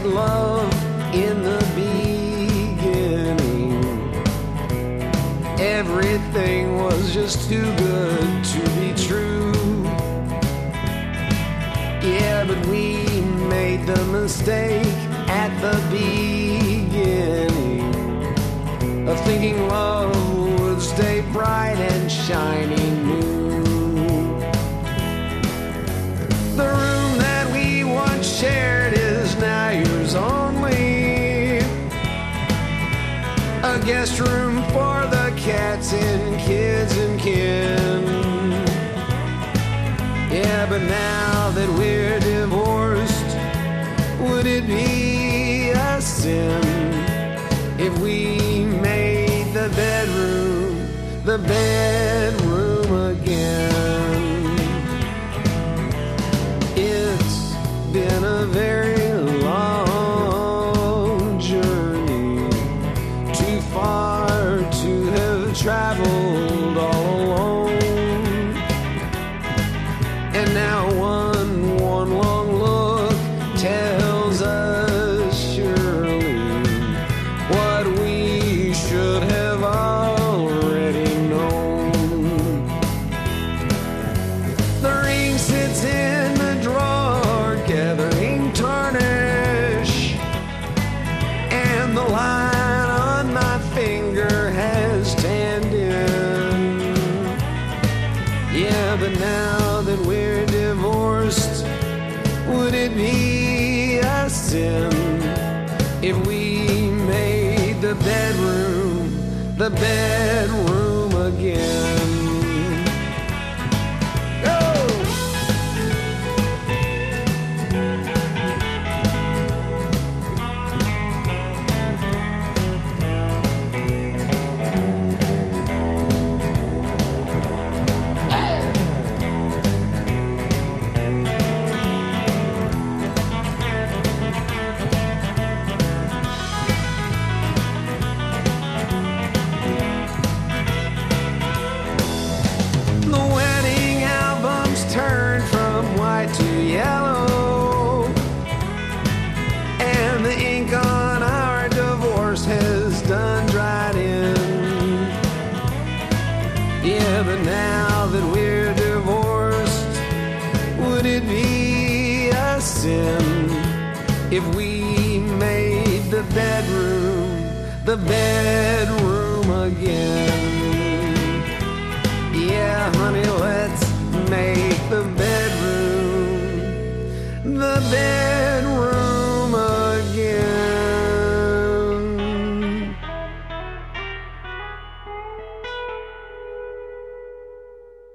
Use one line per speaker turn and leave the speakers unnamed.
had love in the beginning. Everything was just too good to be true. Yeah, but we made the mistake at the beginning of thinking love would stay bright and shining new. The room that we once shared is now yours only. A guest room for the cats and kids and kin. Yeah, but now that we're divorced, would it be a sin if we made the bedroom again? It's been a very long journey, too far to have traveled all alone. And now one long look tells us surely what we should have already known. The ring sits in the drawer gathering tarnish, and the line on my finger has tanned in. Yeah, but now that we're divorced, would it be a sin if we made the bedroom again? Go! To yellow, and the ink on our divorce has done dried in. Yeah, but now that we're divorced, would it be a sin if we made the bedroom again?